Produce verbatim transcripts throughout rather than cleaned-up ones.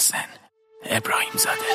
محسن ابراهیم زاده.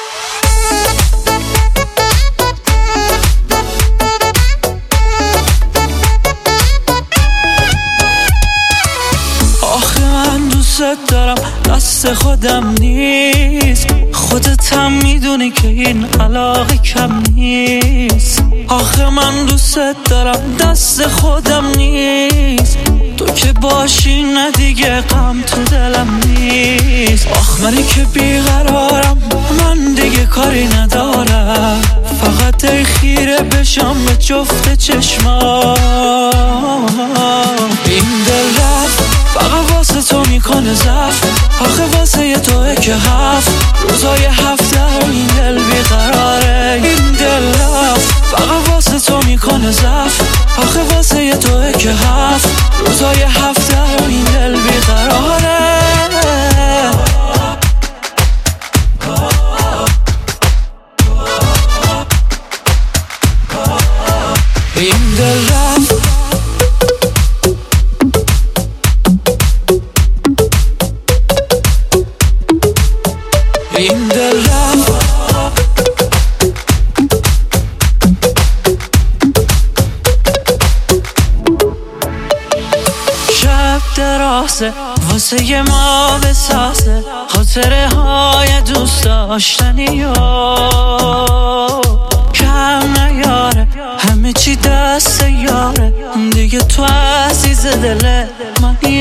آخه من دوست دارم دست خودم نیست، خودت هم میدونی که این علاقه کم نیست. آخه من دوست دارم دست خودم نیست، تو که باشی نه دیگه غم تو دلم نیست. آخ منی که بیقرارم، من دیگه کاری ندارم، فقط ای خیره بشم به جفت چشمام. این دل رفت فقط واسه تو میکنه زفت، آخه واسه یه توه که هفت روزای هفته این دل بیقراره. این دل رفت فقط واسه تو میکنه زفت، آخه واسه یه توه که هفت روزای هفته این دل بیقراره. این دل رفت این دل رفت شب درازه واسه یه ما بسازه، خاطره های دوست داشتنی و کم نیاره، همه چی دست یاره دیگه، تو عزیز دل منی.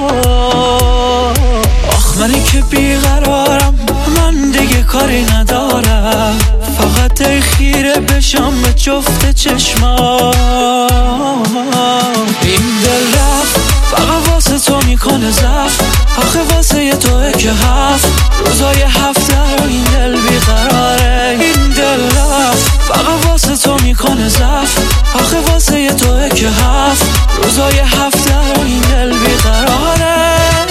آخ منی که بیقرارم، من دیگه کاری ندارم، فقط ای خیره بشم به جفت چشمام. این دل رفت فقط واسه تو میکنه زفت، آخه واسه یه توه که هفت روزای هفته این دل بیقراره. این دل رفت فقط واسه تو میکنه زفت، آخه واسه یه توه که هفت روزای هفته این دل بیقراره.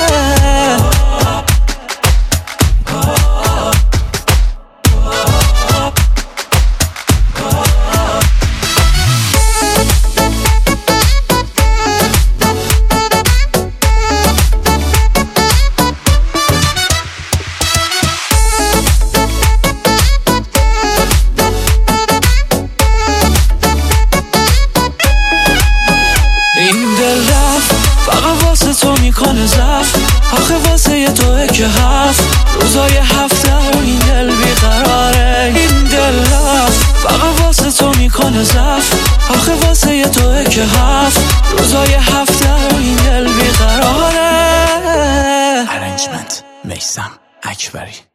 این دل رفت فقط واسه تو میکنه زفت، آخه واسه یه توه که هفت روزای هفته این دل بیقراره. این دل رفت فقط واسه تو میکنه زفت، آخه واسه یه توه که هفت روزای هفته این دل بیقراره. ارنجمنت میثم اکبری.